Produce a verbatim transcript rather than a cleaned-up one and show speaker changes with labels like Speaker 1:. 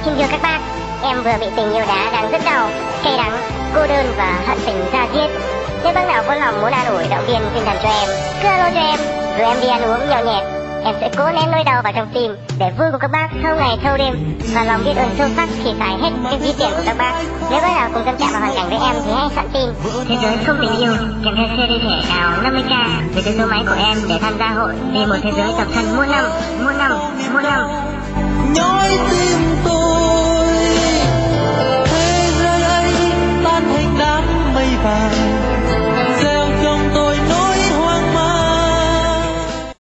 Speaker 1: Xin thưa các bác, em vừa bị tình yêu đá đang rất đau, cay đắng, cô đơn và hận tình ra diết. Nếu bác nào có lòng muốn an ủi động viên tinh thần cho em, cứ alo cho em, rồi em đi ăn uống nhậu nhẹt. Em sẽ cố nén nỗi đau vào trong tim để vui cùng các bác thâu ngày thâu đêm, và lòng biết ơn sâu sắc thì xài hết cái ví tiền của các bác. Nếu bác nào cùng tâm trạng và hoàn cảnh với em thì hãy soạn tin Thế giới không tình yêu kèm theo xê đê thẻ cào năm mươi k về tới số máy của em để tham gia hội vì một thế giới độc thân muôn năm, muôn năm, muôn năm.
Speaker 2: Nhói tim